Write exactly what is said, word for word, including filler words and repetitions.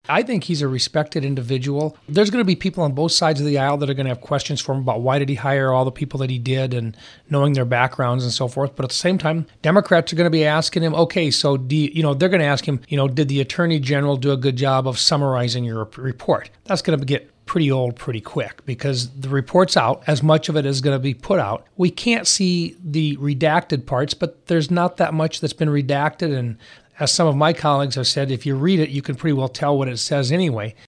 I think he's a respected individual. There's going to be people on both sides of the aisle that are going to have questions for him about why did he hire all the people that he did and knowing their backgrounds and so forth. But at the same time, Democrats are going to be asking him, okay, so do you, you know, they're going to ask him, you know, did the Attorney General do a good job of summarizing your report? That's going to get pretty old pretty quick because the report's out. As much of it is going to be put out. We can't see the redacted parts, but there's not that much that's been redacted. And as some of my colleagues have said, if you read it, you can pretty well tell what it says anyway.